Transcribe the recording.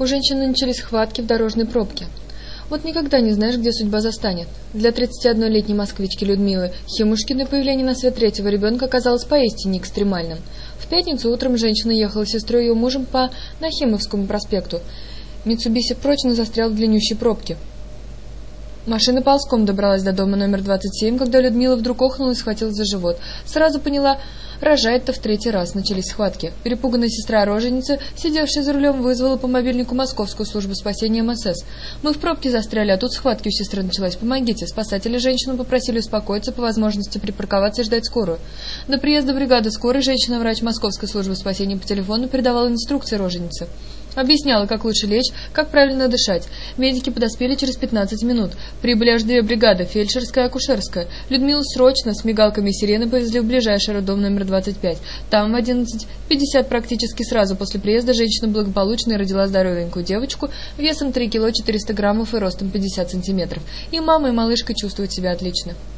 У женщины начались схватки в дорожной пробке. Вот никогда не знаешь, где судьба застанет. Для 31-летней москвички Людмилы Химушкиной появление на свет третьего ребенка оказалось поистине экстремальным. В пятницу утром женщина ехала с сестрой и ее мужем по Нахимовскому проспекту. Митсубиси прочно застрял в длиннющей пробке. Машина ползком добралась до дома номер 27, когда Людмила вдруг охнула и схватилась за живот. Сразу поняла, рожает-то в третий раз. Начались схватки. Перепуганная сестра роженицы, сидевшая за рулем, вызвала по мобильнику Московскую службу спасения МСС. «Мы в пробке застряли, а тут схватки у сестры началась. Помогите!» Спасатели женщину попросили успокоиться, по возможности припарковаться и ждать скорую. До приезда бригады скорой женщина-врач Московской службы спасения по телефону передавала инструкции роженице. Объясняла, как лучше лечь, как правильно дышать. Медики подоспели через 15 минут. Прибыли аж 2 бригады, фельдшерская и акушерская. Людмилу срочно с мигалками и сирены повезли в ближайший роддом номер 25. Там в 11:50 практически сразу после приезда женщина благополучно родила здоровенькую девочку весом 3 кило 400 граммов и ростом 50 сантиметров. И мама, и малышка чувствуют себя отлично.